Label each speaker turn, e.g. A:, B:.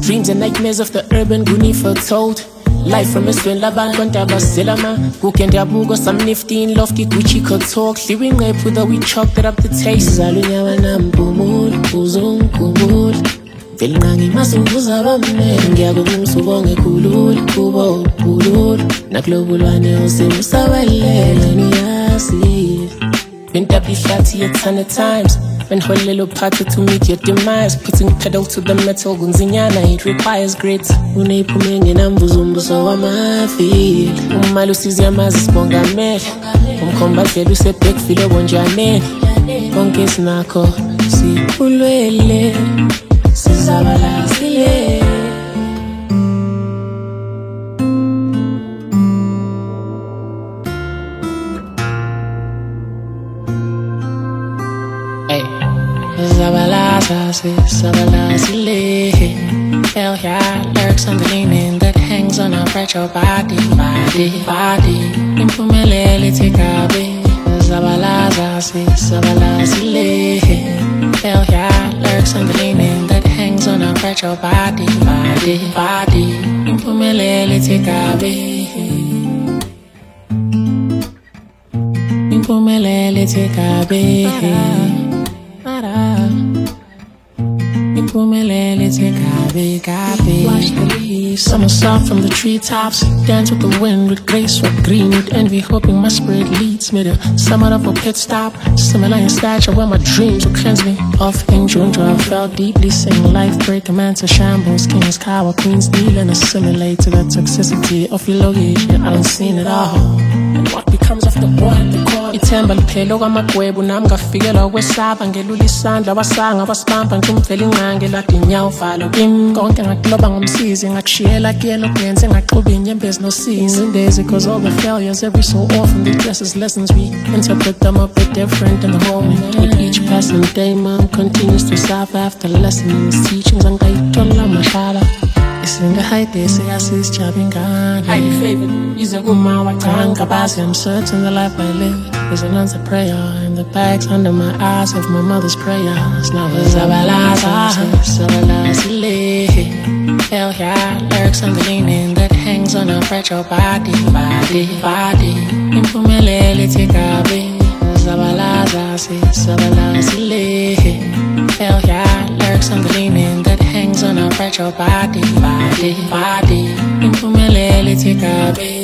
A: Dreams and nightmares of the urban goonie foretold. Life from esweni labantu abazela kuke ndabuko some nifty in lofty Gucci could talk. Living ngephu though we chalked it up the taste. Zalunyawa namphumula uzungkhumula vele nqangi masunguza bamnene ngiyakubonga ubonge khulula kubo khulula nakulobulwane usemusawelele niyazi been up flat a ton of times. When whole little party to meet your demise. Putting pedal to the metal, gunzinyana, it requires grit. Unepumenge namvuzumbuso wamafi umalusizi yamazi sibonga mele umkhombathela usebhekfile bonjane konke sinakho siphulwele sizabalazile. Sabalazile. Hell yeah, lyrics on the leaning that hangs on a fragile body. Impumelele tikabe. Sabalazile. Hell yeah, lyrics on the leaning that hangs on a fragile body. Impumelele tikabe. Impumelele tikabe. Watch the leaves, somersault from the treetops. Dance with the wind with grace, with green, with envy, hoping my spirit leads me to somewhat of a pit stop. Similar in stature where my dreams will cleanse me. Off in Junjo, I felt deeply sing life break a man to shambles, kings, cower, queens, deal and assimilate to the toxicity of relocation. I don't seen it all. And what becomes of the boy at the core? Ithemba liphelo kwamagwebu nami ngafikela ukwesaba ngelula isandla wasanga wasibamba ngimvela inqange lade inyawo vala kimi konke ngakuloba ngomsizi ngakushiyela kuyena kuyenze ngaxuba inyembezi nosizi indezi cause all the failures every so often they dress as lessons we interpret them a bit different in the moment with each passing day man continues to suffer after lesson in his teachings angayithola mashala isinga hayde siyasisijaba ingane highly favored ize kuma wachanga basi I'm certain the life I live is an answered prayer and the bags under my eyes of my mother's prayers. Now Sabalazile. Hell yeah, lyrics on the leaning that hangs on a fragile body. Impumelele tikabe. Sabalazile. Hell yeah, lyrics on the leaning that hangs on a fragile body. Impumelele tikabe.